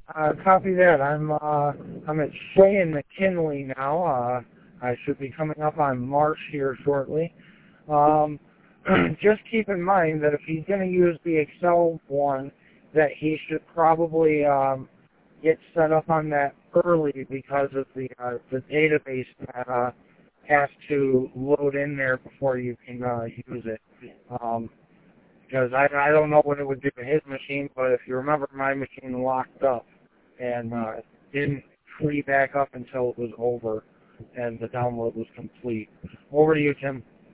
Copy that. I'm at Shea and McKinley now. I should be coming up on Marsh here shortly. Just keep in mind that if he's going to use the Excel one, that he should probably get set up on that early because of the database that has to load in there before you can use it. Because I don't know what it would do to his machine, but if you remember, my machine locked up and didn't free back up until it was over and the download was complete. Over to you, Tim.